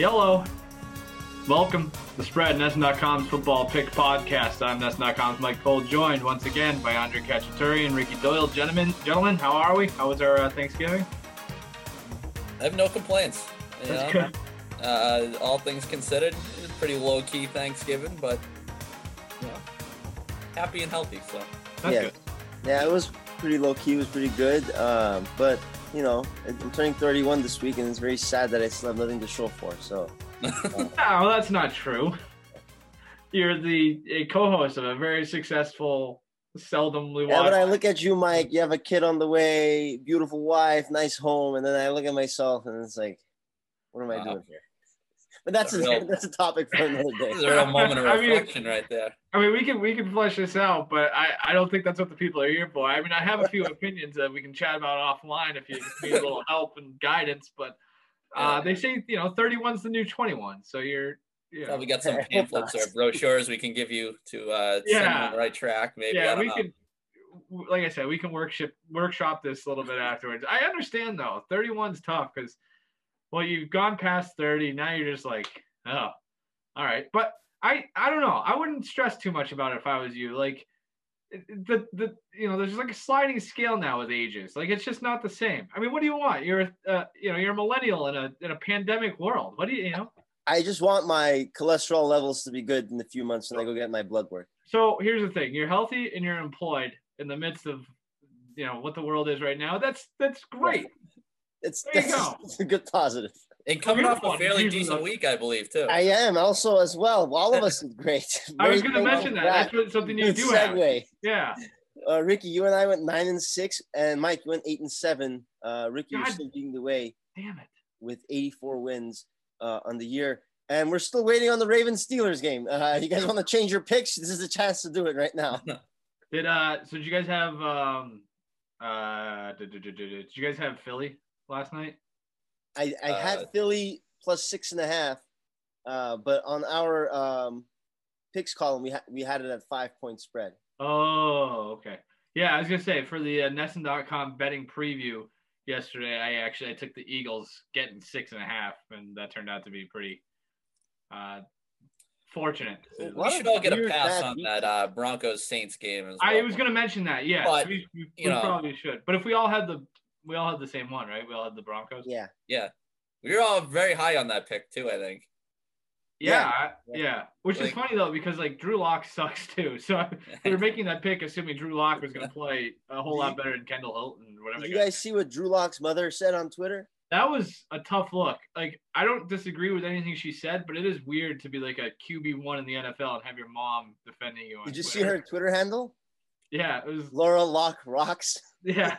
Yellow. Welcome to the Spread, NESN.com's football pick podcast. I'm NESN.com's Mike Cole, joined once again by Andre Cacciatore and Ricky Doyle. Gentlemen, how are we? How was our Thanksgiving? I have no complaints. That's good. All things considered, it was a pretty low-key Thanksgiving, but happy and healthy. So that's good. Yeah, it was pretty low-key. It was pretty good. But I'm turning 31 this week, and it's very sad that I still have nothing to show for. So. No, that's not true. You're a co-host of a very successful, seldomly watched. Yeah, but I look at you, Mike. You have a kid on the way, beautiful wife, nice home, and then I look at myself, and it's like, what am I doing here? But that's a topic for another day. There's a real moment of reflection right there. I mean, we can flesh this out, but I don't think that's what the people are here for. I mean, I have a few opinions that we can chat about offline if you need a little help and guidance, but. They say 31's the new 21, so you're probably got some pamphlets or brochures we can give you to send you on the right track. Maybe we can. Like I said, we can workshop this a little bit afterwards. I understand though, 31's tough because you've gone past 30. Now you're just like, oh, all right. But I don't know. I wouldn't stress too much about it if I was you. Like. There's like a sliding scale now with ages. Like it's just not the same. I mean, what do you want? You're a millennial in a pandemic world. What do you know? I just want my cholesterol levels to be good in a few months when I go get my blood work. So here's the thing: you're healthy and you're employed in the midst of what the world is right now. That's great. It's a good positive. And coming off a fairly decent week, I believe, too. I am also as well. All of us is great. I was going to mention that. That's something you do segue. Have. Yeah. Ricky, you and I went 9-6, and Mike, you went 8-7. Ricky, you're still leading the way. Damn it. With 84 wins on the year. And we're still waiting on the Ravens-Steelers game. You guys want to change your picks? This is the chance to do it right now. Did you guys have did you guys have Philly last night? I had Philly plus 6.5, but on our picks column we had it at 5-point spread. Oh, okay. Yeah, I was gonna say for the NESN.com betting preview yesterday, I took the Eagles getting 6.5, and that turned out to be pretty fortunate. We should all get a pass on that Broncos Saints game as well. I was gonna mention that. Yeah, but, we probably should. But if we all had the same one, right? We all had the Broncos. Yeah. We were all very high on that pick too, I think. Yeah. Which is funny though, because Drew Lock sucks too. So we were making that pick assuming Drew Lock was going to play a whole lot better than Kendall Hilton or whatever. Did you guys see what Drew Lock's mother said on Twitter? That was a tough look. I don't disagree with anything she said, but it is weird to be like a QB1 in the NFL and have your mom defending you on Did you Twitter. see her Twitter handle? Yeah, it was Laura Lock Rocks. Yeah.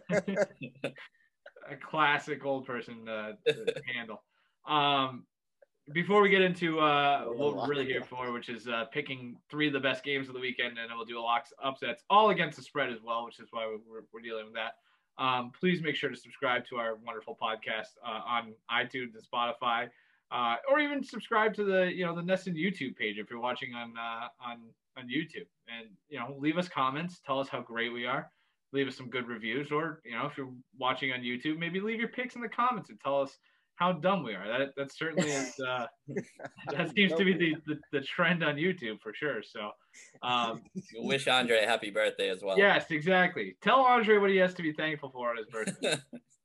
A classic old person handle. Before we get into what we're really here for, which is picking 3 of the best games of the weekend, and then we'll do locks, upsets, all against the spread as well, which is why we're dealing with that. Please make sure to subscribe to our wonderful podcast on iTunes and Spotify, or even subscribe to the the NESN YouTube page if you're watching on YouTube, and leave us comments, tell us how great we are. Leave us some good reviews, or if you're watching on YouTube, maybe leave your picks in the comments and tell us how dumb we are. That certainly is. That seems to be the trend on YouTube for sure. So, wish Andre a happy birthday as well. Yes, exactly. Tell Andre what he has to be thankful for on his birthday.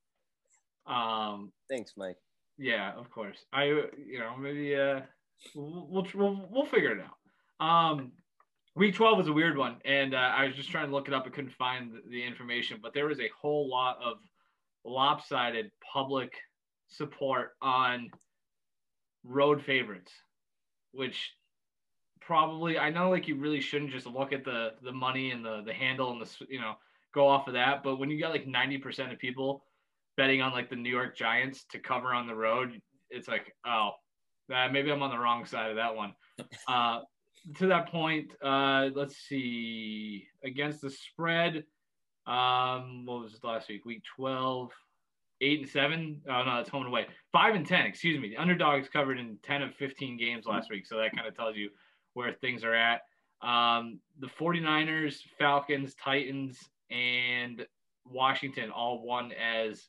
Thanks, Mike. Yeah, of course. Maybe we'll figure it out. Week 12 was a weird one, and I was just trying to look it up. I couldn't find the information, but there was a whole lot of lopsided public support on road favorites, which probably, I know you really shouldn't just look at the money and the handle and go off of that. But when you got 90% of people betting on the New York Giants to cover on the road, it's maybe I'm on the wrong side of that one. To that point, let's see. Against the spread, what was it last week? Week 12, 8-7. Oh no, that's home and away. 5-10. Excuse me. The underdogs covered in 10 of 15 games last week, so that kind of tells you where things are at. The 49ers, Falcons, Titans, and Washington all won as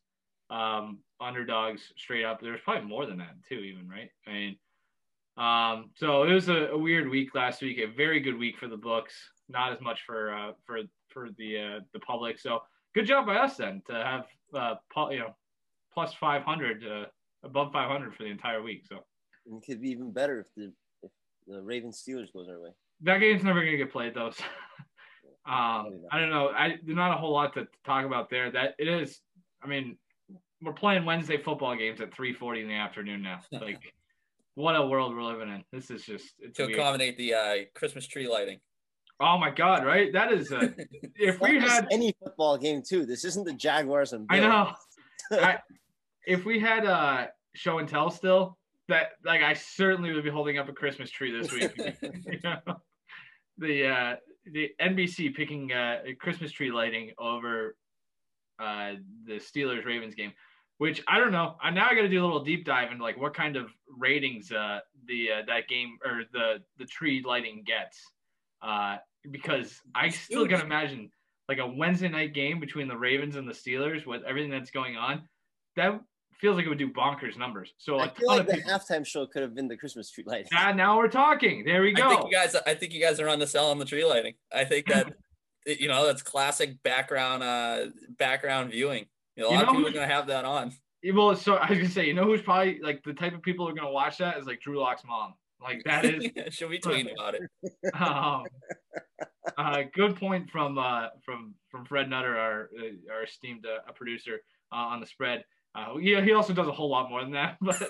underdogs straight up. There's probably more than that too, even, right? I mean, so it was a weird week last week. A very good week for the books, not as much for the public. So good job by us then to have plus 500, above 500 for the entire week. So it could be even better if the Ravens Steelers goes our way. That game's never going to get played though. So, I don't know. There's not a whole lot to talk about there. That it is. I mean, we're playing Wednesday football games at 3:40 in the afternoon now. Like, what a world we're living in. This is just to accommodate the Christmas tree lighting. Oh my God! Right? That is if we had any football game too. This isn't the Jaguars and Bills. I know. If we had show and tell still, that like I certainly would be holding up a Christmas tree this week. You know? The NBC picking a Christmas tree lighting over the Steelers Ravens game, which I don't know. Now I got to do a little deep dive into like what kind of ratings that game or the tree lighting gets, because I still can imagine like a Wednesday night game between the Ravens and the Steelers with everything that's going on. That feels like it would do bonkers numbers. So I feel like the halftime show could have been the Christmas tree lighting. Now we're talking. There we go. I think you guys are on the sell on the tree lighting. I think that that's classic background viewing. A lot of people are gonna have that on. Well, so I was gonna say, who's probably like the type of people who are gonna watch that is like Drew Lock's mom. Like that is. She'll be tweeting about it. Good point from Fred Nutter, our esteemed producer on the spread. He also does a whole lot more than that, but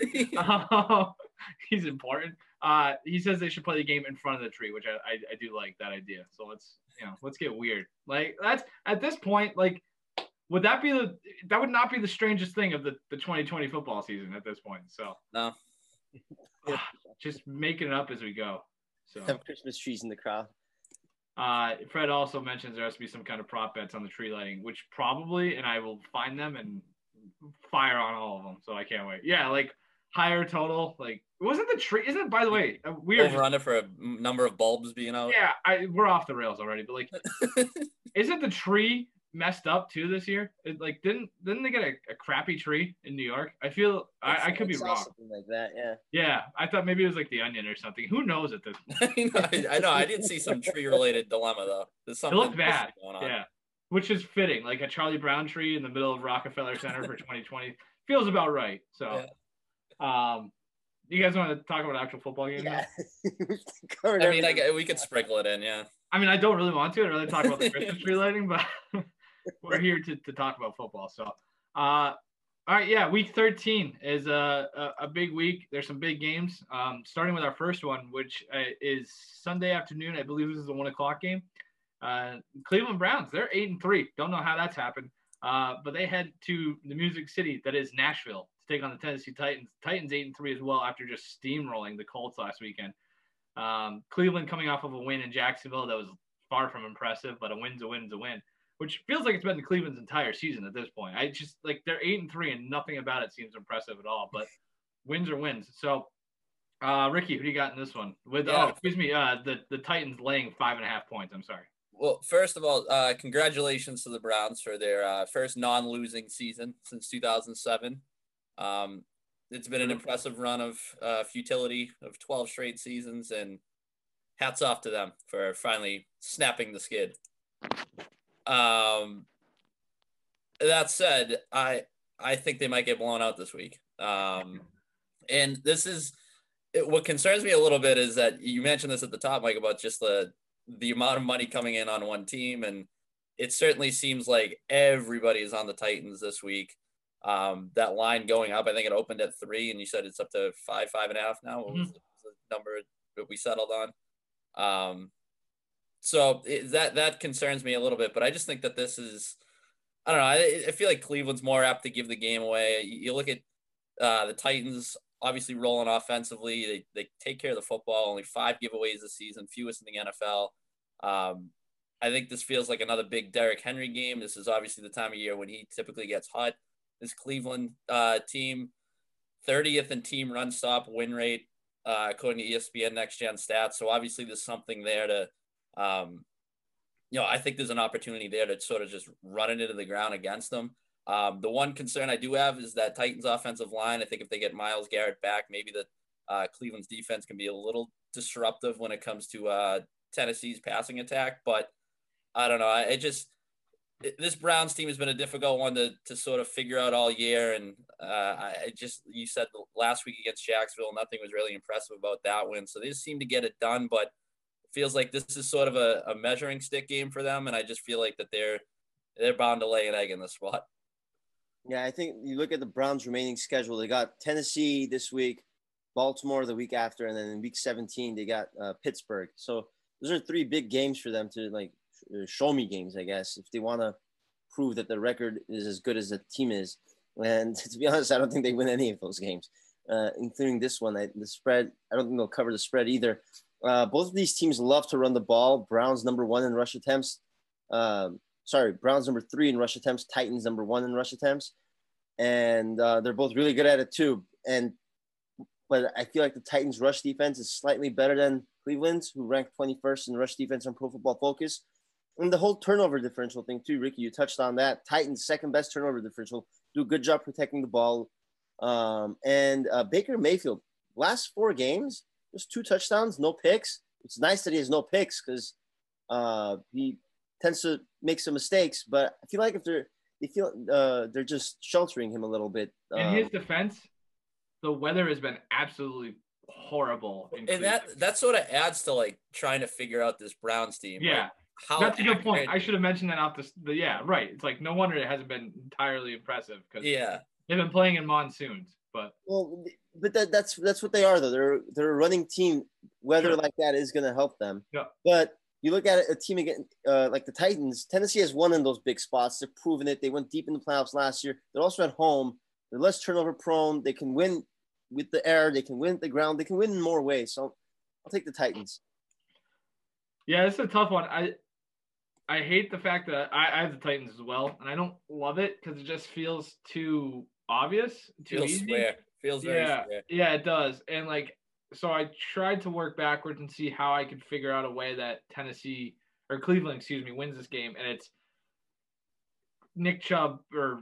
he's important. He says they should play the game in front of the tree, which I do like that idea. So let's get weird. Like that's at this point, like would that would not be the strangest thing of the 2020 football season at this point. So no, just making it up as we go. So have Christmas trees in the crowd. Fred also mentions there has to be some kind of prop bets on the tree lighting, which probably, and I will find them and fire on all of them. So I can't wait. Yeah, like higher total. Like wasn't the tree? Isn't it? By the way, weird over under for a number of bulbs being out. Yeah, we're off the rails already. But like, isn't the tree messed up too this year? It, like didn't they get a crappy tree in New York? I feel I could be wrong. Something like that, yeah. Yeah, I thought maybe it was like the Onion or something. Who knows at this point? I know. I didn't see some tree related dilemma though. There's something. It looked bad. Going on. Yeah, which is fitting. Like a Charlie Brown tree in the middle of Rockefeller Center for 2020 feels about right. So, yeah. You guys want to talk about actual football games? Yeah. I mean, we could sprinkle it in, yeah. I mean, I don't really want to. I'd rather talk about the Christmas tree lighting, but we're here to talk about football. So, all right, yeah, week 13 is a big week. There's some big games. Starting with our first one, which is Sunday afternoon. I believe this is a 1:00 game. Cleveland Browns. They're 8-3. Don't know how that's happened, but they head to the Music City that is Nashville to take on the Tennessee Titans. Titans 8-3 as well after just steamrolling the Colts last weekend. Cleveland coming off of a win in Jacksonville that was far from impressive, but a win's a win's a win, which feels like it's been Cleveland's entire season at this point. I just like they're 8-3 and nothing about it seems impressive at all, but wins are wins. So, Ricky, who do you got in this one? The Titans laying 5.5 points. I'm sorry. Well, first of all, congratulations to the Browns for their first non-losing season since 2007. It's been an impressive run of futility of 12 straight seasons, and hats off to them for finally snapping the skid. That said, I think they might get blown out this week. And this is what concerns me a little bit is that you mentioned this at the top, Mike, about just the amount of money coming in on one team. And it certainly seems like everybody is on the Titans this week. That line going up, I think it opened at 3 and you said it's up to 5.5 now. What was the number that we settled on? So that concerns me a little bit, but I just think that this is, I don't know. I feel like Cleveland's more apt to give the game away. You look at the Titans obviously rolling offensively. They take care of the football, only 5 giveaways this season, fewest in the NFL. I think this feels like another big Derrick Henry game. This is obviously the time of year when he typically gets hot. This Cleveland team, 30th in team run stop win rate, according to ESPN Next Gen Stats. So obviously there's something there to, I think there's an opportunity there to sort of just run it into the ground against them. The one concern I do have is that Titans offensive line. I think if they get Myles Garrett back, maybe the Cleveland's defense can be a little disruptive when it comes to Tennessee's passing attack. But I don't know. This Browns team has been a difficult one to sort of figure out all year. And you said last week against Jacksonville, nothing was really impressive about that win. So they just seem to get it done, but it feels like this is sort of a measuring stick game for them. And I just feel like that they're bound to lay an egg in this spot. Yeah, I think you look at the Browns' remaining schedule. They got Tennessee this week, Baltimore the week after, and then in week 17 they got Pittsburgh. So those are 3 big games for them to like show me games, I guess, if they want to prove that the record is as good as the team is. And to be honest, I don't think they win any of those games, including this one. The spread, I don't think they'll cover the spread either. Both of these teams love to run the ball. Browns number 1 in rush attempts. Browns number 3 in rush attempts. Titans number 1 in rush attempts. And they're both really good at it too. But I feel like the Titans' rush defense is slightly better than Cleveland's, who ranked 21st in rush defense on Pro Football Focus. And the whole turnover differential thing too, Ricky, you touched on that. Titans' second best turnover differential, do a good job protecting the ball. And Baker Mayfield, last 4 games, just 2 touchdowns, no picks. It's nice that he has no picks because he tends to make some mistakes. But I feel like if they're just sheltering him a little bit. In his defense, the weather has been absolutely horrible. And that sort of adds to like trying to figure out this Browns team. Yeah. Like, that's a good point. I should have mentioned that out yeah, right. It's like no wonder it hasn't been entirely impressive because they've been playing in monsoons. But that's what they are though. They're a running team. Weather like that is going to help them. Yeah. But you look at it, a team again like the Titans. Tennessee has won in those big spots. They're proving it. They went deep in the playoffs last year. They're also at home. They're less turnover prone. They can win with the air. They can win at the ground. They can win in more ways. So I'll take the Titans. Yeah, it's a tough one. I hate the fact that I have the Titans as well, and I don't love it because it just feels too obvious, too easy. Feels very square. Yeah, it does. And like, so I tried to work backwards and see how I could figure out a way that Cleveland, wins this game, and it's Nick Chubb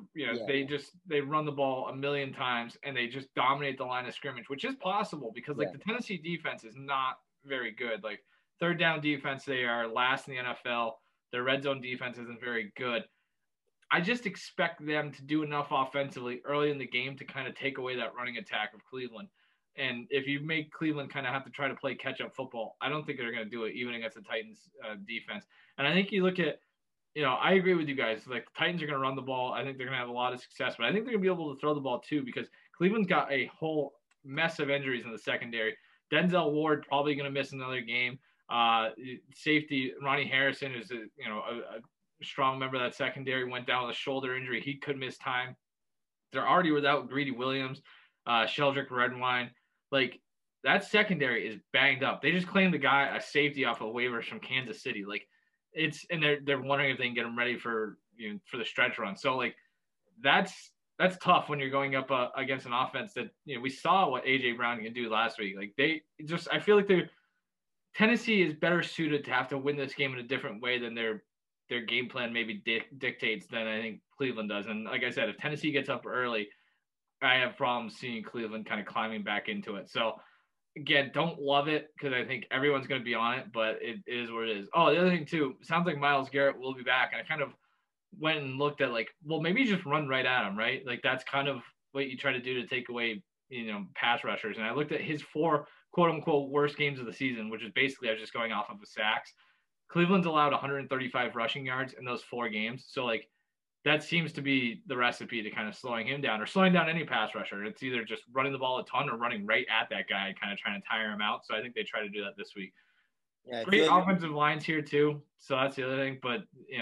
they run the ball a million times and they just dominate the line of scrimmage, which is possible because the Tennessee defense is not very good. Like third down defense, they are last in the NFL. Their red zone defense isn't very good. I just expect them to do enough offensively early in the game to kind of take away that running attack of Cleveland. And if you make Cleveland kind of have to try to play catch-up football, I don't think they're going to do it even against the Titans defense. And I think you look at, I agree with you guys. Like the Titans are going to run the ball. I think they're going to have a lot of success, but I think they're going to be able to throw the ball too because Cleveland's got a whole mess of injuries in the secondary. Denzel Ward probably going to miss another game. Safety Ronnie Harrison is a strong member of that secondary, went down with a shoulder injury. He could miss time. They're already without Greedy Williams, Sheldrick Redwine. Like that secondary is banged up. They just claimed a safety off of waivers from Kansas City. Like and they're wondering if they can get him ready for the stretch run. So like that's tough when you're going up against an offense that we saw what AJ Brown can do last week. Like I feel like Tennessee is better suited to have to win this game in a different way than their game plan maybe dictates than I think Cleveland does. And like I said, if Tennessee gets up early, I have problems seeing Cleveland kind of climbing back into it. So again, don't love it because I think everyone's going to be on it, but it is what it is. Oh, the other thing too, sounds like Myles Garrett will be back. And I kind of went and looked at maybe just run right at him, right? Like that's kind of what you try to do to take away, pass rushers. And I looked at his 4 quote unquote worst games of the season, which is basically I was just going off of the sacks. Cleveland's allowed 135 rushing yards in those 4 games. So like that seems to be the recipe to kind of slowing him down or slowing down any pass rusher. It's either just running the ball a ton or running right at that guy and kind of trying to tire him out. So I think they try to do that this week. Yeah, great offensive lines here too. So that's the other thing. But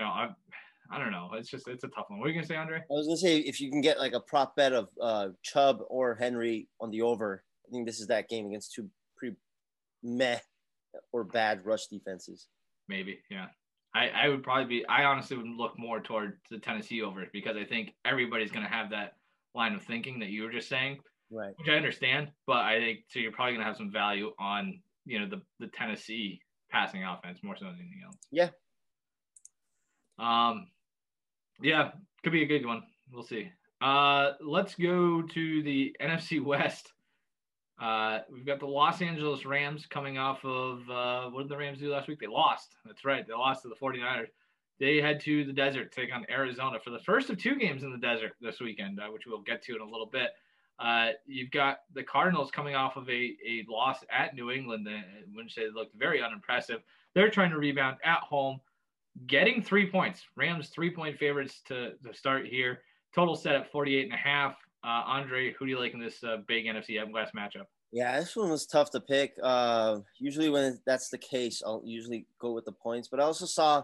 I don't know. It's a tough one. What are you gonna say, Andre? I was gonna say if you can get like a prop bet of Chubb or Henry on the over, I think this is that game against 2 pretty meh or bad rush defenses. Maybe, yeah. I would I honestly would look more toward the Tennessee over because I think everybody's going to have that line of thinking that you were just saying, right? Which I understand, but I think so. You're probably going to have some value on the Tennessee passing offense more so than anything else. Yeah. Yeah, could be a good one. We'll see. Let's go to the NFC West. We've got the Los Angeles Rams coming off of what did the Rams do last week? They lost. That's right. They lost to the 49ers. They head to the desert to take on Arizona for the first of 2 games in the desert this weekend, which we'll get to in a little bit. You've got the Cardinals coming off of a loss at New England, which they looked very unimpressive. They're trying to rebound at home, getting 3 points. Rams 3-point favorites to start here. Total set at 48.5. Andre, who do you like in this big NFC West matchup? Yeah, this one was tough to pick. Usually when that's the case, I'll usually go with the points. But I also saw,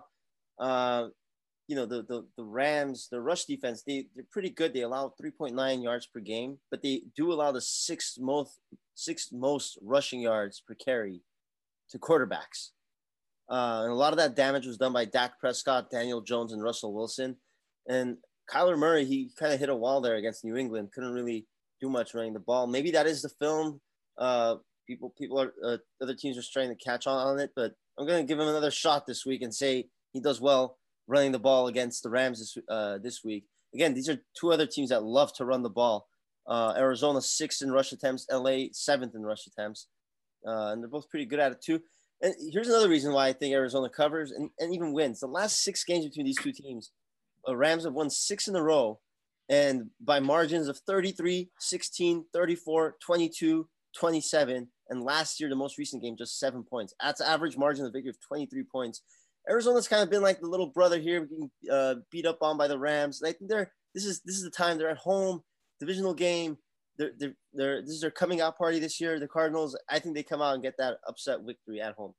the Rams, the rush defense, they're pretty good. They allow 3.9 yards per game, but they do allow the sixth most rushing yards per carry to quarterbacks. And a lot of that damage was done by Dak Prescott, Daniel Jones, and Russell Wilson. And Kyler Murray, he kind of hit a wall there against New England. Couldn't really do much running the ball. Maybe that is the film. People are other teams are trying to catch on it, but I'm going to give him another shot this week and say he does well running the ball against the Rams this week. Again, these are 2 other teams that love to run the ball. Arizona 6th in rush attempts, LA 7th in rush attempts, and they're both pretty good at it too. And here's another reason why I think Arizona covers and even wins. The last 6 games between these 2 teams, Rams have won 6 in a row, and by margins of 33, 16, 34, 22, 27. And last year, the most recent game, just 7 points. That's an average margin of victory of 23 points. Arizona's kind of been like the little brother here, being beat up on by the Rams. I think this is the time. They're at home, divisional game. This is their coming out party this year. The Cardinals, I think they come out and get that upset victory at home.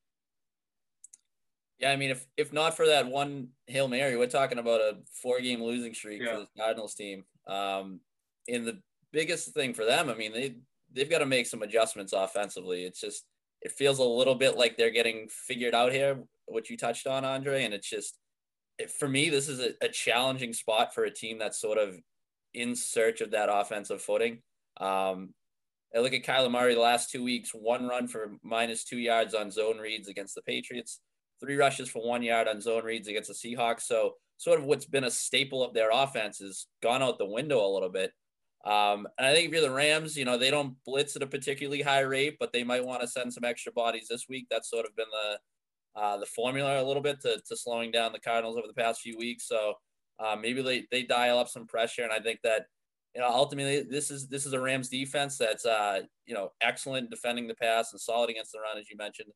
Yeah, I mean, if not for that one Hail Mary, we're talking about a 4-game losing streak for the Cardinals team. And the biggest thing for them, I mean, they've got to make some adjustments offensively. It's just, it feels a little bit like they're getting figured out here, what you touched on, Andre. And it's just, for me, this is a challenging spot for a team that's sort of in search of that offensive footing. I look at Kyler Murray the last 2 weeks, 1 run for -2 yards on zone reads against the Patriots, 3 rushes for 1 yard on zone reads against the Seahawks. So sort of what's been a staple of their offense has gone out the window a little bit. And I think if you're the Rams, they don't blitz at a particularly high rate, but they might want to send some extra bodies this week. That's sort of been the formula a little bit to slowing down the Cardinals over the past few weeks. So maybe they dial up some pressure. And I think that, ultimately this is a Rams defense that's, excellent defending the pass and solid against the run, as you mentioned.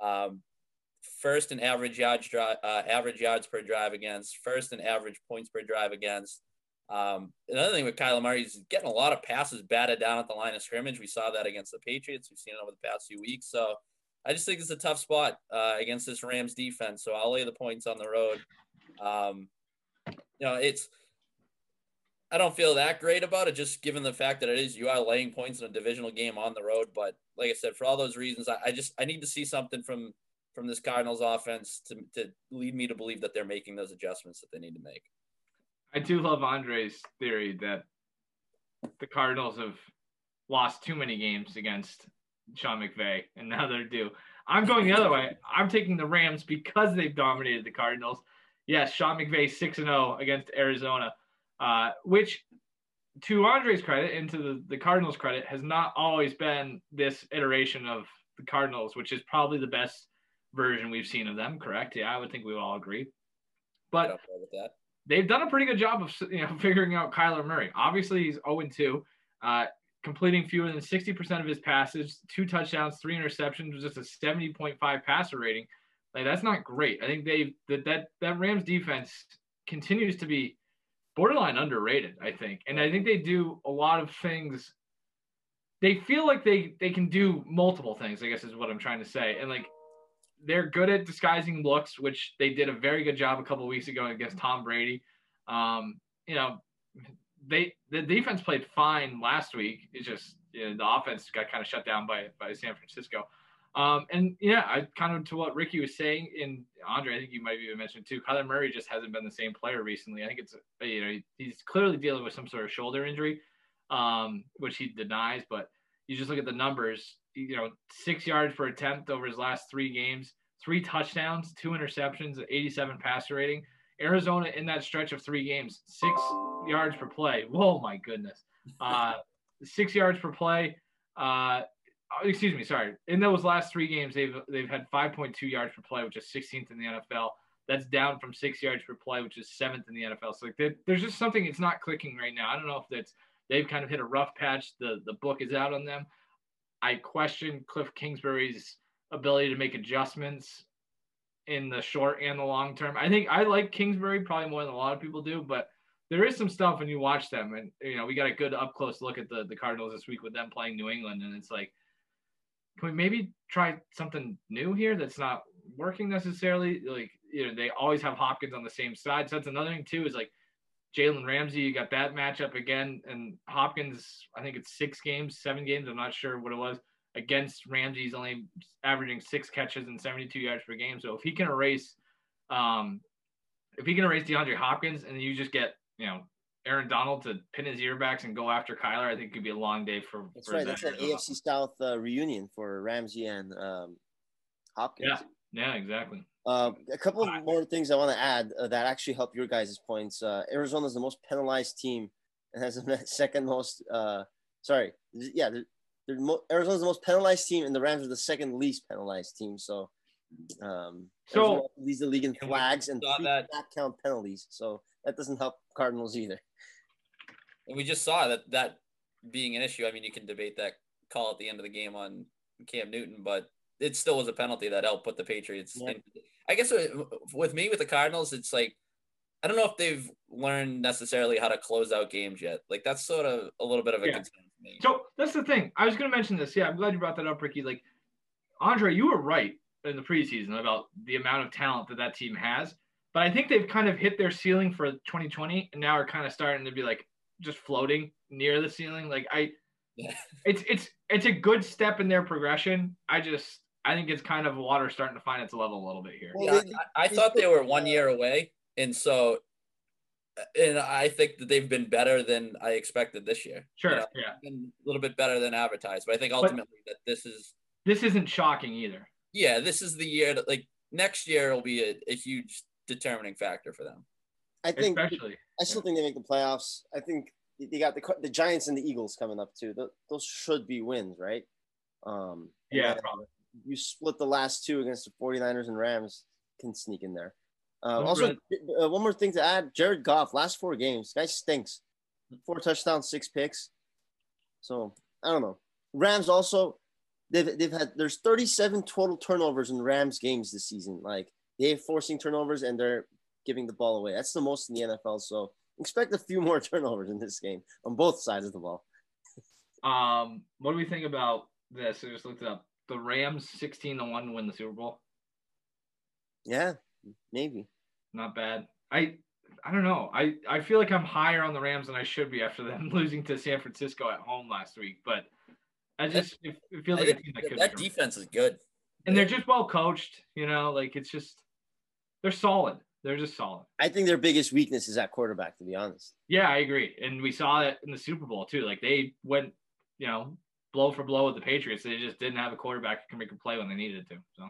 First in average yards per drive against, first in average points per drive against. Another thing with Kyler Murray is getting a lot of passes batted down at the line of scrimmage. We saw that against the Patriots. We've seen it over the past few weeks. So I just think it's a tough spot against this Rams defense. So I'll lay the points on the road. I don't feel that great about it, just given the fact that you are laying points in a divisional game on the road. But like I said, for all those reasons, I need to see something from this Cardinals offense to lead me to believe that they're making those adjustments that they need to make. I do love Andre's theory that the Cardinals have lost too many games against Sean McVay, and now they're due. I'm going the other way. I'm taking the Rams because they've dominated the Cardinals. Yes, Sean McVay 6-0 against Arizona, which, to Andre's credit and to the Cardinals' credit, has not always been this iteration of the Cardinals, which is probably the best version we've seen of them, correct? Yeah, I would think we all agree. But they've done a pretty good job of figuring out Kyler Murray. Obviously, he's 0-2, completing fewer than 60% of his passes, 2 touchdowns, 3 interceptions, with just a 70.5 passer rating. Like, that's not great. I think that Rams defense continues to be borderline underrated, I think. And I think they do a lot of things. They feel like they can do multiple things, I guess is what I'm trying to say. And they're good at disguising looks, which they did a very good job a couple of weeks ago against Tom Brady. The defense played fine last week. It's just the offense got kind of shut down by San Francisco. I kind of to what Ricky was saying, and Andre, I think you might even mention too, Kyler Murray just hasn't been the same player recently. I think it's he's clearly dealing with some sort of shoulder injury, which he denies. But you just look at the numbers. 6 yards per attempt over his last 3 games, 3 touchdowns, 2 interceptions, 87 passer rating. Arizona in that stretch of 3 games, yards per play. Whoa, my goodness. 6 yards per play. Excuse me, sorry. In those last 3 games, they've had 5.2 yards per play, which is 16th in the NFL. That's down from 6 yards per play, which is 7th in the NFL. So there's just something it's not clicking right now. I don't know if they've kind of hit a rough patch. The book is out on them. I question Cliff Kingsbury's ability to make adjustments in the short and the long term. I think I like Kingsbury probably more than a lot of people do, but there is some stuff when you watch them, and we got a good up close look at the Cardinals this week with them playing New England, and it's like, can we maybe try something new here that's not working necessarily? Like, they always have Hopkins on the same side. So that's another thing too, is like Jalen Ramsey, you got that matchup again, and Hopkins, I think it's 7 games, I'm not sure what it was, against Ramsey. He's only averaging 6 catches and 72 yards per game. So if he can erase DeAndre Hopkins, and you just get, Aaron Donald to pin his earbacks and go after Kyler, I think it could be a long day for. That's right. That's an AFC South reunion for Ramsey and Hopkins. Yeah, exactly. A couple of more things I want to add that actually help your guys' points. Arizona is the most penalized team and has the second most. Arizona's the most penalized team, and the Rams are the second least penalized team. So leads the league in flags and 3 not count penalties. So that doesn't help Cardinals either. And we just saw that being an issue. I mean, you can debate that call at the end of the game on Cam Newton, but it still was a penalty that helped put the Patriots in. I guess with the Cardinals, it's like, I don't know if they've learned necessarily how to close out games yet. Like, that's sort of a little bit of a concern for me. So that's the thing. I was going to mention this. Yeah, I'm glad you brought that up, Ricky. Like, Andre, you were right in the preseason about the amount of talent that team has. But I think they've kind of hit their ceiling for 2020 and now are kind of starting to be like just floating near the ceiling. Like it's a good step in their progression. I think it's kind of water starting to find its level a little bit here. Yeah, I thought they were 1 year away. And I think that they've been better than I expected this year. Sure. Been a little bit better than advertised, but I think ultimately that this isn't shocking either. Yeah. This is the year that, like, next year will be a huge determining factor for them. I still think they make the playoffs. I think they got the Giants and the Eagles coming up too. Those should be wins, right? Probably. You split the last 2 against the 49ers and Rams, can sneak in there. Also, one more thing to add: Jared Goff, last 4 games, guy stinks. 4 touchdowns, 6 picks. So I don't know. Rams also, there's 37 total turnovers in Rams games this season. Like, they're forcing turnovers and they're giving the ball away. That's the most in the NFL. So expect a few more turnovers in this game on both sides of the ball. What do we think about this? I just looked it up. The Rams 16-1 to win the Super Bowl. Yeah, maybe. Not bad. I don't know. I feel like I'm higher on the Rams than I should be after them losing to San Francisco at home last week. But it feels like a team that defense is good. And they're just well coached, like it's just they're solid. They're just solid. I think their biggest weakness is at quarterback, to be honest. Yeah, I agree. And we saw it in the Super Bowl too. Like, they went, blow for blow with the Patriots. They just didn't have a quarterback who can make a play when they needed to. So,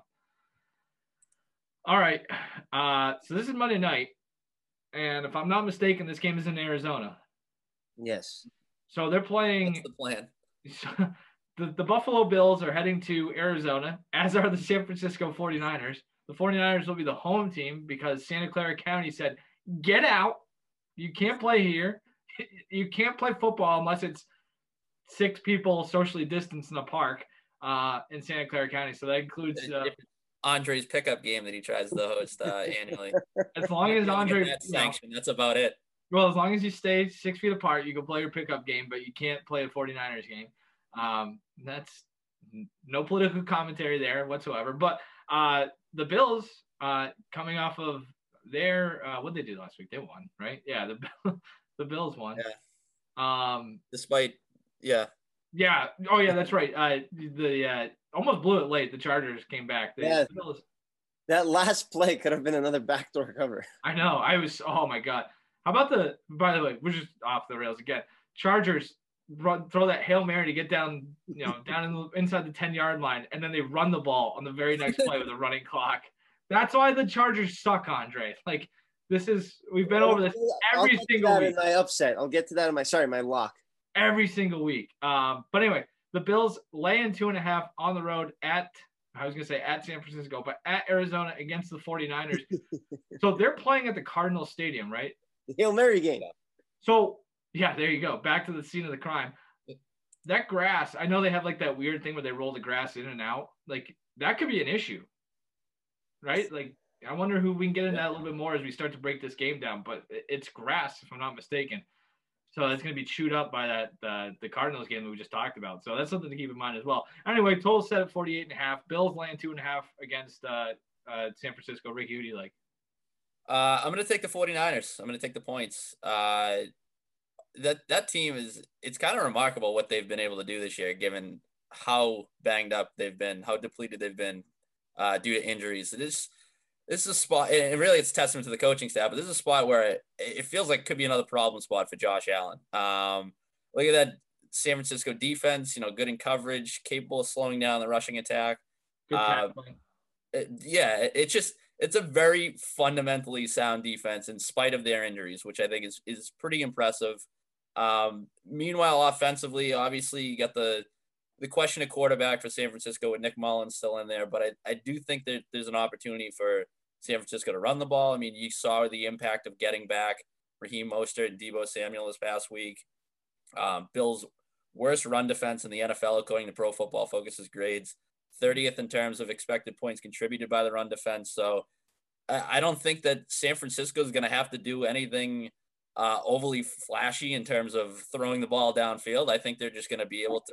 all right. So this is Monday night. And if I'm not mistaken, this game is in Arizona. Yes. So they're playing. That's the plan. The Buffalo Bills are heading to Arizona, as are the San Francisco 49ers. The 49ers will be the home team because Santa Clara County said, get out. You can't play here. You can't play football unless it's 6 people socially distanced in a park in Santa Clara County. So that includes Andre's pickup game that he tries to host annually. As long as Andre that's sanctioned, that's about it. Well, as long as you stay 6 feet apart, you can play your pickup game, but you can't play a 49ers game. That's no political commentary there whatsoever. But the Bills, coming off of their what did they do last week? They won, right? Yeah, the Bills won. Yeah. Despite, yeah. Yeah. Oh, yeah, that's right. The almost blew it late. The Chargers came back. The Bills, that last play could have been another backdoor cover. I know. Oh my God. How about by the way, we're just off the rails again. Chargers throw that Hail Mary to get down, inside the 10-yard line, and then they run the ball on the very next play with a running clock. That's why the Chargers suck, Andre. Like, we've been over this I'll every get to single that week. in my upset. I'll get to that in my lock. Every single week. But anyway, the Bills laying 2.5 on the road at San Francisco, but at Arizona against the 49ers. So they're playing at the Cardinals Stadium, right? The Hail Mary game. So, yeah, there you go. Back to the scene of the crime. That grass, I know they have like that weird thing where they roll the grass in and out. Like, that could be an issue, right? Like, I wonder who we can get into that a little bit more as we start to break this game down. But it's grass, if I'm not mistaken. So that's going to be chewed up by the Cardinals game that we just talked about. So that's something to keep in mind as well. Anyway, total set at 48.5. Bills laying 2.5 against San Francisco. Ricky, who do you like? I'm going to take the 49ers. I'm going to take the points. That team it's kind of remarkable what they've been able to do this year, given how banged up they've been, how depleted they've been due to injuries. This is a spot, and really it's a testament to the coaching staff, but this is a spot where it feels like it could be another problem spot for Josh Allen. Look at that San Francisco defense, good in coverage, capable of slowing down the rushing attack. Good tackling. It's a very fundamentally sound defense in spite of their injuries, which I think is pretty impressive. Meanwhile, offensively, obviously you got the question of quarterback for San Francisco with Nick Mullins still in there, but I do think that there's an opportunity for San Francisco to run the ball. I mean, you saw the impact of getting back Raheem Mostert and Deebo Samuel this past week. Bills' worst run defense in the NFL, according to Pro Football Focus's grades, 30th in terms of expected points contributed by the run defense. So I don't think that San Francisco is going to have to do anything overly flashy in terms of throwing the ball downfield. I think they're just going to be able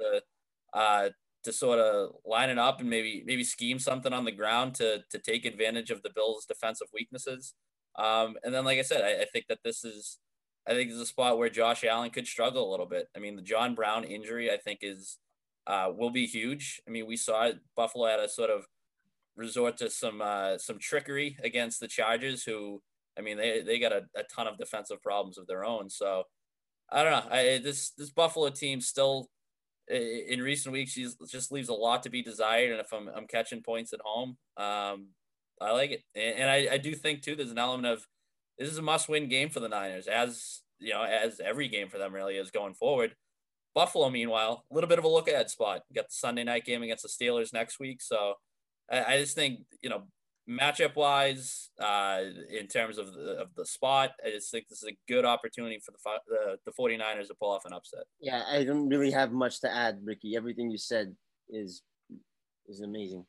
to sort of line it up and maybe scheme something on the ground to take advantage of the Bills' defensive weaknesses. And then, like I said, I think this is a spot where Josh Allen could struggle a little bit. I mean, the John Brown injury, I think, will be huge. I mean, we saw Buffalo had a sort of resort to some trickery against the Chargers, who, I mean, they got a ton of defensive problems of their own. So I don't know. This Buffalo team still, in recent weeks, just leaves a lot to be desired. And if I'm catching points at home, I like it. And I do think too, there's an element of this is a must-win game for the Niners, as every game for them really is going forward. Buffalo, meanwhile, a little bit of a look-ahead spot. You got the Sunday night game against the Steelers next week. So I just think, matchup-wise, in terms of the spot, I just think this is a good opportunity for the 49ers to pull off an upset. Yeah, I don't really have much to add, Ricky. Everything you said is amazing.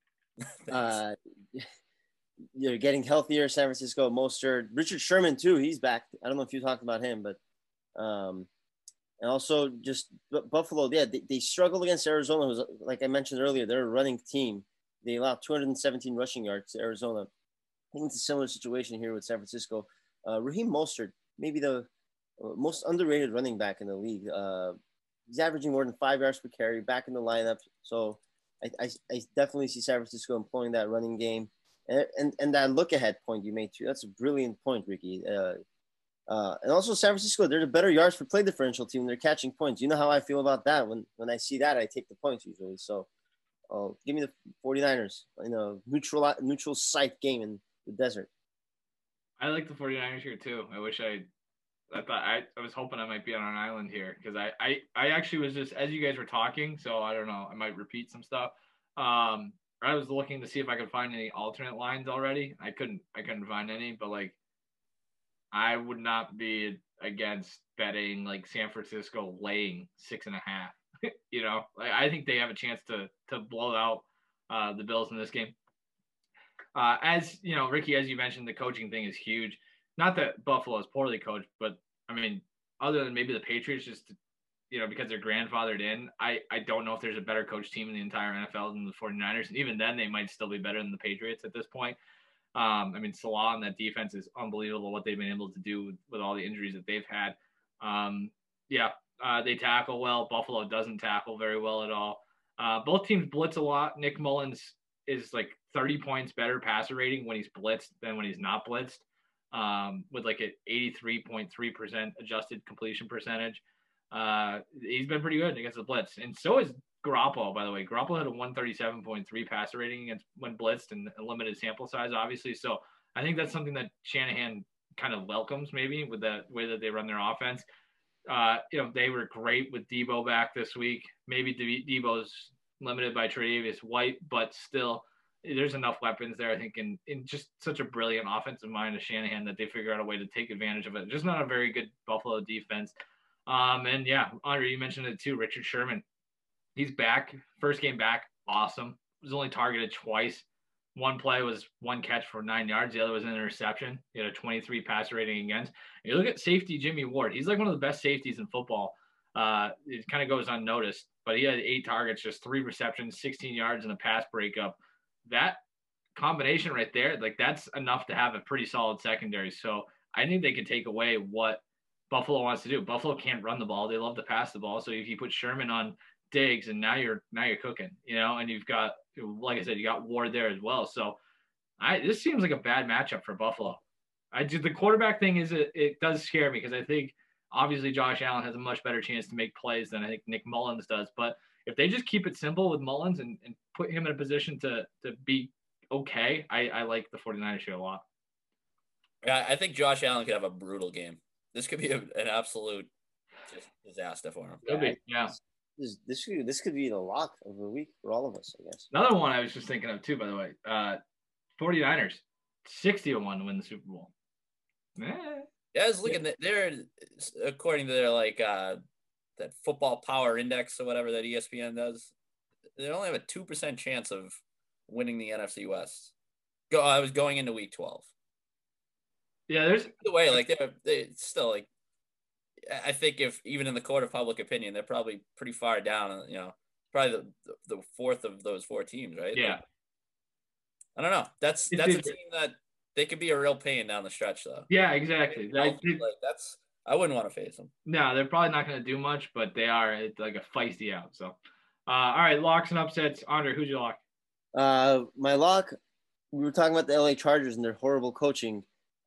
You're getting healthier, San Francisco. Mostert, Richard Sherman too. He's back. I don't know if you talked about him, but and also just Buffalo. Yeah, they struggled against Arizona. Who's, like I mentioned earlier, they're a running team. They allowed 217 rushing yards to Arizona. I think it's a similar situation here with San Francisco. Raheem Mostert, maybe the most underrated running back in the league. He's averaging more than 5 yards per carry, back in the lineup. So I definitely see San Francisco employing that running game. And that look ahead point you made too. That's a brilliant point, Ricky. And also San Francisco, they're the better yards per play differential team. They're catching points. You know how I feel about that. When I see that, I take the points usually. So give me the 49ers in a neutral site game in the desert. I like the 49ers here too. I was hoping I might be on an island here because I actually was just, as you guys were talking, so I don't know, I might repeat some stuff. I was looking to see if I could find any alternate lines already. I couldn't find any, but like I would not be against betting like San Francisco laying 6.5. Like I think they have a chance to blow out the Bills in this game. As you know, Ricky, as you mentioned, the coaching thing is huge. Not that Buffalo is poorly coached, but I mean, other than maybe the Patriots, just because they're grandfathered in, I don't know if there's a better coach team in the entire NFL than the 49ers. And even then, they might still be better than the Patriots at this point. I mean, Salah and that defense is unbelievable what they've been able to do with all the injuries that they've had. They tackle well. Buffalo doesn't tackle very well at all. Both teams blitz a lot. Nick Mullins is like 30 points better passer rating when he's blitzed than when he's not blitzed, with like an 83.3% adjusted completion percentage. He's been pretty good against the blitz. And so is Garoppolo, by the way. Garoppolo had a 137.3 passer rating against when blitzed and a limited sample size, obviously. So I think that's something that Shanahan kind of welcomes maybe with the way that they run their offense. They were great with Debo back this week. Maybe Debo's limited by Tre'Davious White, but still, there's enough weapons there, I think, in just such a brilliant offensive mind of Shanahan that they figure out a way to take advantage of it. Just not a very good Buffalo defense. And yeah, Andre, you mentioned it too. Richard Sherman, he's back. First game back, awesome. Was only targeted twice. One play was one catch for 9 yards. The other was an interception. He had a 23 passer rating against. And you look at safety Jimmy Ward. He's like one of the best safeties in football. It kind of goes unnoticed, but he had 8 targets, just 3 receptions, 16 yards, and a pass breakup. That combination right there, like that's enough to have a pretty solid secondary. So I think they could take away what Buffalo wants to do. Buffalo can't run the ball. They love to pass the ball. So if you put Sherman on Diggs, and now you're cooking, and you've got, like I said, you got Ward there as well. So this seems like a bad matchup for Buffalo. The quarterback thing it does scare me because I think obviously Josh Allen has a much better chance to make plays than I think Nick Mullins does. But if they just keep it simple with Mullins and put him in a position to be okay, I like the 49ers here a lot. Yeah, I think Josh Allen could have a brutal game. This could be an absolute just disaster for him. Could be, yeah. This could be the lock of the week for all of us, I guess. Another one I was just thinking of too, by the way. 49ers, 60-1 to win the Super Bowl. Yeah, I was looking at according to their that football power index or whatever that ESPN does, they only have a 2% chance of winning the NFC West. I was going into week 12. Yeah, there's the way they still like. I think if even in the court of public opinion, they're probably pretty far down. Probably the fourth of those 4 teams, right? Yeah. I don't know. That's a team that they could be a real pain down the stretch, though. Yeah, exactly. I wouldn't want to face them. No, they're probably not going to do much, but they are. It's like a feisty out. So, all right, locks and upsets. Andre, who's your lock? My lock. We were talking about the LA Chargers and their horrible coaching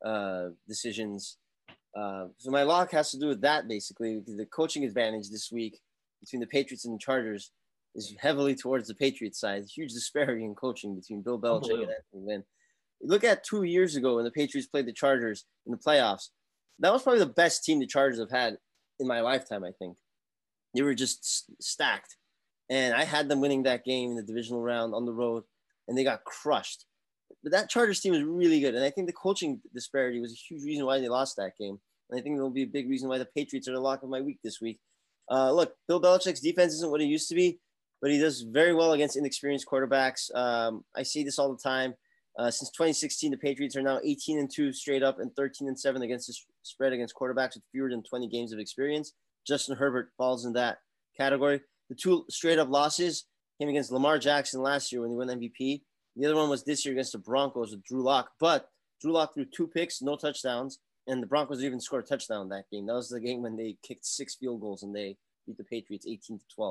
decisions. So my lock has to do with that basically, because the coaching advantage this week between the Patriots and the Chargers is heavily towards the Patriots side. Huge disparity in coaching between Bill Belichick and Anthony Lynn. Look at 2 years ago when the Patriots played the Chargers in the playoffs. That was probably the best team the Chargers have had in my lifetime, I think. They were just stacked. And I had them winning that game in the divisional round on the road, and they got crushed. But that Chargers team was really good. And I think the coaching disparity was a huge reason why they lost that game. And I think it'll be a big reason why the Patriots are the lock of my week this week. Look, Bill Belichick's defense isn't what it used to be, but he does very well against inexperienced quarterbacks. I see this all the time. Since 2016, the Patriots are now 18-2 straight up and 13-7 against the spread against quarterbacks with fewer than 20 games of experience. Justin Herbert falls in that category. The 2 straight up losses came against Lamar Jackson last year when he won MVP. The other one was this year against the Broncos with Drew Lock. But Drew Lock threw 2 picks, no touchdowns. And the Broncos didn't even score a touchdown in that game. That was the game when they kicked 6 field goals and they beat the Patriots 18-12.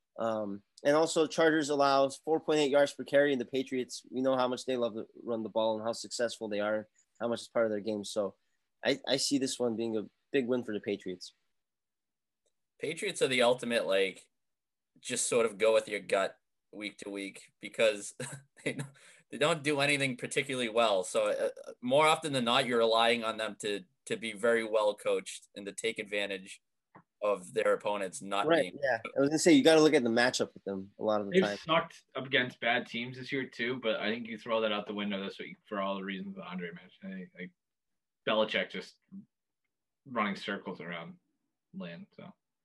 And also Chargers allows 4.8 yards per carry, and the Patriots, we know how much they love to run the ball and how successful they are, how much is part of their game. So I see this one being a big win for the Patriots. Patriots are the ultimate, just sort of go with your gut week to week because they don't do anything particularly well. So more often than not, you're relying on them to be very well coached and to take advantage of their opponents not being. Yeah, I was gonna say you got to look at the matchup with them a lot of the time. They've sucked up against bad teams this year too, but I think you throw that out the window this week for all the reasons that Andre mentioned. Like Belichick just running circles around Lynn. So,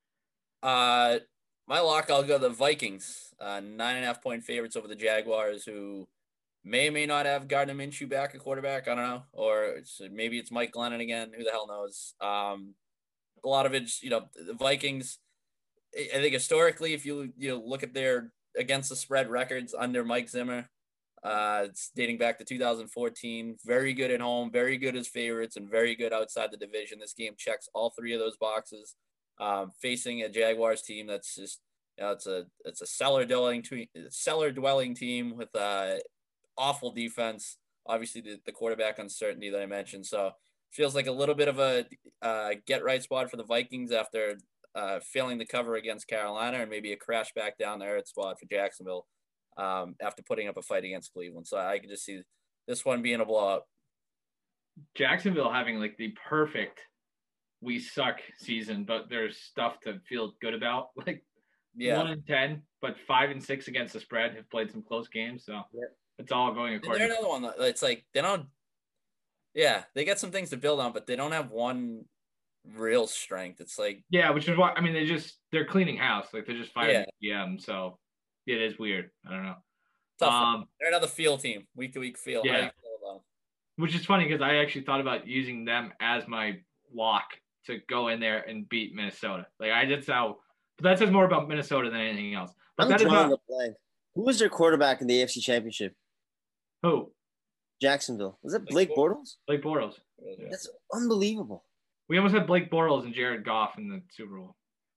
my lock, I'll go the Vikings. 9.5 point favorites over the Jaguars, who may or may not have Gardner Minshew back at quarterback. I don't know, or maybe it's Mike Glennon again. Who the hell knows? A lot of it's, the Vikings, I think historically, if you look at their against the spread records under Mike Zimmer, it's dating back to 2014. Very good at home, very good as favorites, and very good outside the division. This game checks all 3 of those boxes. Facing a Jaguars team that's just, it's a cellar dwelling team with awful defense. Obviously, the quarterback uncertainty that I mentioned. So feels like a little bit of a get right spot for the Vikings after failing to cover against Carolina, and maybe a crash back down there at spot for Jacksonville after putting up a fight against Cleveland. So I could just see this one being a blowout. Jacksonville having like the perfect we suck season, but there's stuff to feel good about. Like Yeah. 1-10, but 5-6 against the spread. Have played some close games, so it's all going And according. they're another one. It's like they don't. Yeah, they got some things to build on, but they don't have one real strength. It's like Yeah, which is why I mean they're cleaning house. Like they're just firing Yeah. GM, so it is weird. I don't know. tough. They're another feel team, week to week feel. How do Yeah. you feel about them? Which is funny because I actually thought about using them as my lock to go in there and beat Minnesota. Like but that says more about Minnesota than anything else. But I'm that is drawing not a blank. Who was their quarterback in the AFC Championship? who Jacksonville. Was that Blake Bortles? Blake Bortles. Yeah. That's unbelievable. We almost had Blake Bortles and Jared Goff in the Super Bowl.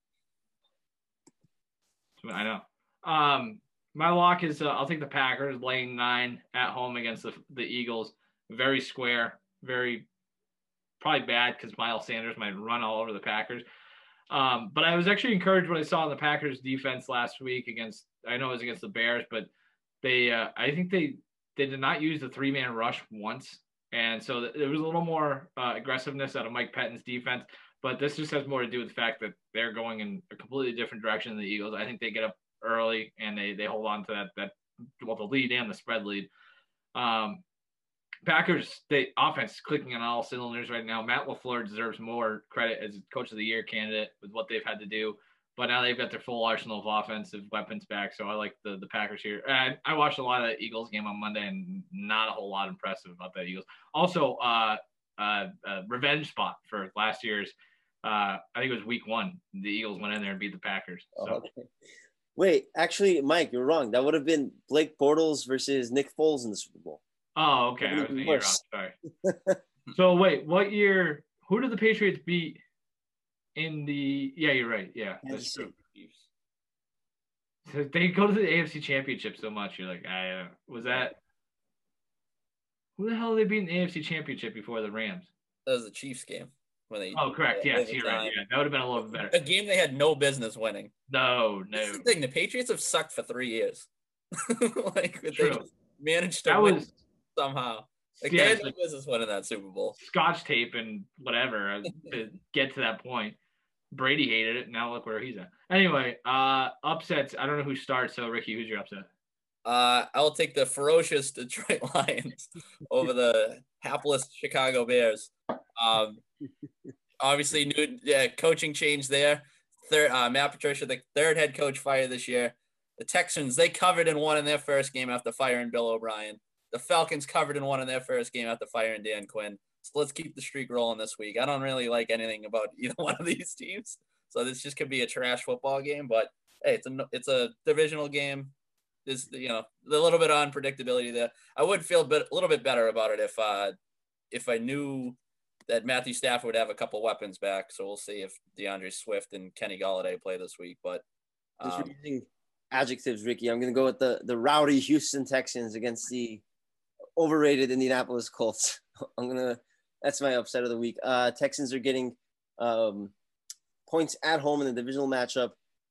I know. My lock is I'll take the Packers laying 9 at home against the Eagles. Very square, very probably bad because Miles Sanders might run all over the Packers. But I was actually encouraged what I saw in the Packers defense last week I know it was against the Bears, but I think they did not use the 3-man rush once. And so there was a little more aggressiveness out of Mike Pettine's defense. But this just has more to do with the fact that they're going in a completely different direction than the Eagles. I think they get up early and they hold on to the lead and the spread lead. Packers, the offense is clicking on all cylinders right now. Matt LaFleur deserves more credit as Coach of the Year candidate with what they've had to do. But now they've got their full arsenal of offensive weapons back, so I like the Packers here. And I watched a lot of the Eagles game on Monday, and not a whole lot impressive about that Eagles. Also, revenge spot for last year's. I think it was week 1. The Eagles went in there and beat the Packers. So. Okay. Wait, actually, Mike, you're wrong. That would have been Blake Bortles versus Nick Foles in the Super Bowl. Oh, okay. I was thinking you're wrong. Sorry. So wait, what year? Who did the Patriots beat in the? Yeah, you're right. Yeah, that's true. So they go to the AFC Championship so much. You're like, was that? Who the hell did they beat in the AFC Championship before the Rams? That was the Chiefs game. Oh, correct. Yes, you're right. Yeah, that would have been a little bit better. A game they had no business winning. No. That's the thing. The Patriots have sucked for 3 years. Like True. they just managed to win somehow. Like they had no business winning that Super Bowl. Scotch tape and whatever to get to that point. Brady hated it. Now look where he's at. Anyway, upsets. I don't know who starts. So Ricky, who's your upset? I'll take the ferocious Detroit Lions over the hapless Chicago Bears. Obviously, new coaching change there. Matt Patricia, the third head coach, fired this year. The Texans, they covered and won in their first game after firing Bill O'Brien. The Falcons covered and won in their first game after firing Dan Quinn. So let's keep the streak rolling this week. I don't really like anything about either one of these teams. So this just could be a trash football game. But hey, it's a divisional game. There's a little bit of unpredictability there. I would feel a little bit better about it if I knew that Matthew Stafford would have a couple weapons back. So we'll see if DeAndre Swift and Kenny Golladay play this week. But just using adjectives, Ricky, I'm going to go with the rowdy Houston Texans against the overrated Indianapolis Colts. That's my upset of the week. Texans are getting points at home in the divisional matchup.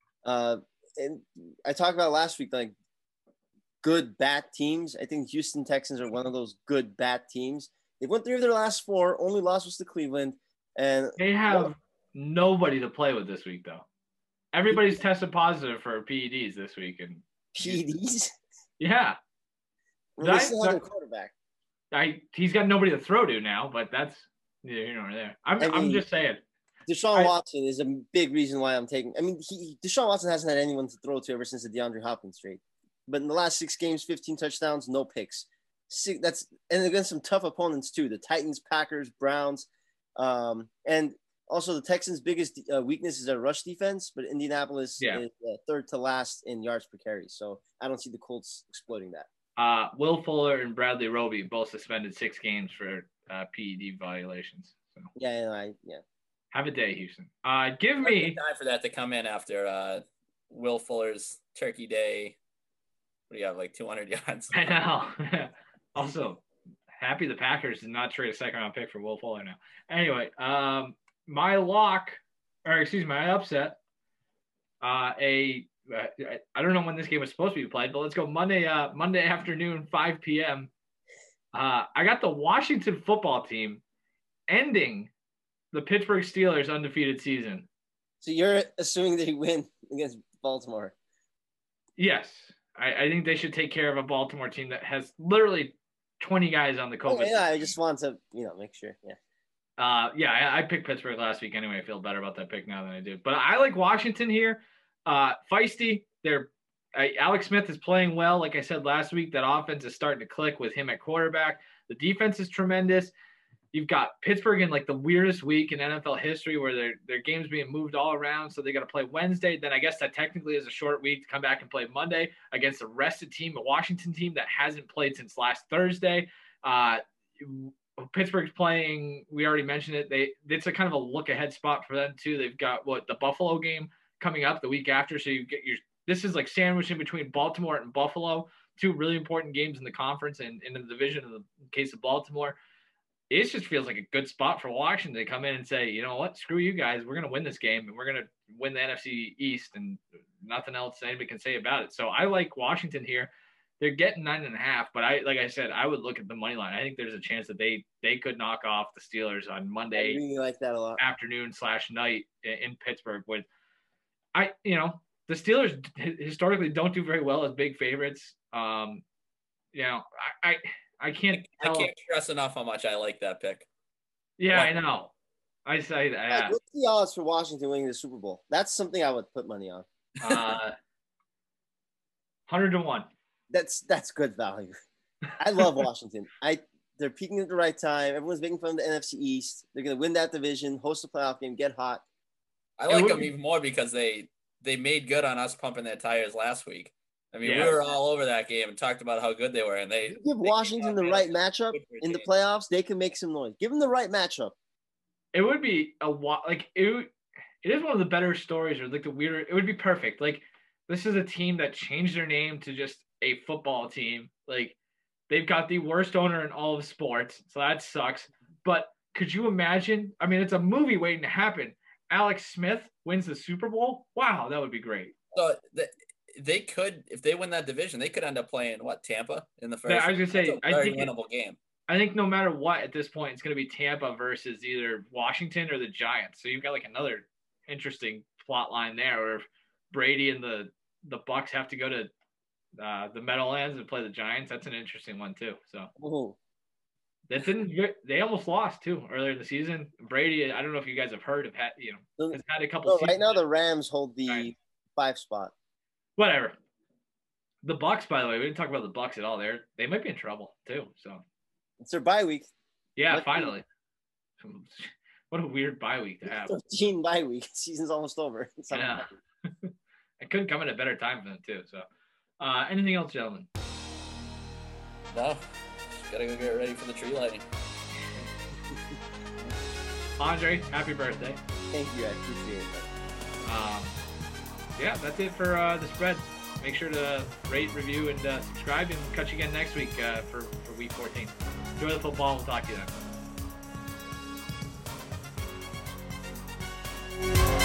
And I talked about last week, like good bat teams. I think Houston Texans are one of those good bat teams. They've won 3 of their last 4. Only loss was to Cleveland. And they have nobody to play with this week, though. Everybody's tested positive for PEDs this week. And PEDs? Yeah. Well, they still have their quarterback. He's got nobody to throw to now, but that's neither here nor there. I'm just saying. Deshaun Watson is a big reason why I'm taking. I mean, Deshaun Watson hasn't had anyone to throw to ever since the DeAndre Hopkins trade. But in the last 6 games, 15 touchdowns, no picks. And against some tough opponents too: the Titans, Packers, Browns, and also the Texans' biggest weakness is their rush defense. But Indianapolis is third to last in yards per carry, so I don't see the Colts exploiting that. Will Fuller and Bradley Roby both suspended 6 games for PED violations. So yeah. Have a day, Houston. Give me time for that to come in after Will Fuller's Turkey Day. What do you have, like 200 yards? I know. Also, happy the Packers did not trade a second-round pick for Will Fuller now. Anyway, my upset. I don't know when this game was supposed to be played, but let's go Monday afternoon, 5 p.m. I got the Washington football team ending the Pittsburgh Steelers' undefeated season. So you're assuming they win against Baltimore? Yes. I think they should take care of a Baltimore team that has literally 20 guys on the COVID. Okay, yeah, I just want to, make sure. Yeah. I picked Pittsburgh last week anyway. I feel better about that pick now than I do. But I like Washington here. Feisty. Alex Smith is playing well. Like I said last week, that offense is starting to click with him at quarterback. The defense is tremendous. You've got Pittsburgh in like the weirdest week in NFL history where their games being moved all around. So they got to play Wednesday. Then I guess that technically is a short week to come back and play Monday against a rested team, a Washington team that hasn't played since last Thursday. Pittsburgh's playing, we already mentioned it. It's a kind of a look ahead spot for them too. They've got the Buffalo game coming up the week after. So you get this is like sandwiched in between Baltimore and Buffalo, two really important games in the conference and in the division in the case of Baltimore. It just feels like a good spot for Washington to come in and say, you know what, screw you guys. We're going to win this game and we're going to win the NFC East and nothing else anybody can say about it. So I like Washington here. They're getting 9.5, but like I said, I would look at the money line. I think there's a chance that they could knock off the Steelers on Monday. I really like that a lot. Afternoon/night in Pittsburgh. The Steelers historically don't do very well as big favorites. I can't stress enough how much I like that pick. Yeah, I know. I say that. What's the odds for Washington winning the Super Bowl? That's something I would put money on. 100-1. That's good value. I love Washington. They're peaking at the right time. Everyone's making fun of the NFC East. They're going to win that division, host a playoff game, get hot. I like them even more because they made good on us pumping their tires last week. I mean, we were all over that game and talked about how good they were. And they give Washington the right matchup in the playoffs, they can make some noise. Give them the right matchup. It would be it is one of the better stories, or like the weirder. It would be perfect. Like, this is a team that changed their name to just a football team. Like, they've got the worst owner in all of sports, so that sucks. But could you imagine? I mean, it's a movie waiting to happen. Alex Smith wins the Super Bowl. Wow, that would be great. So they could, if they win that division, they could end up playing Tampa in the first. Yeah, I was gonna say, I think winnable game. I think no matter what, at this point, it's going to be Tampa versus either Washington or the Giants. So you've got like another interesting plot line there, where if Brady and the Bucs have to go to the Meadowlands and play the Giants, that's an interesting one too. So they almost lost too earlier in the season. Brady, I don't know if you guys have heard, has had a couple. Right now, the Rams hold the 5 spot. Whatever. The Bucs, by the way, we didn't talk about the Bucs at all. They might be in trouble too. So. It's their bye week. Yeah, finally. What a weird bye week to have. 13 bye week. Season's almost over. Yeah. It couldn't come at a better time for them too. So, anything else, gentlemen? No. Just gotta go get ready for the tree lighting. Andre, happy birthday. Thank you. I appreciate it. Yeah, that's it for the spread. Make sure to rate, review, and subscribe, and we'll catch you again next week for week 14. Enjoy the football. We'll talk to you then.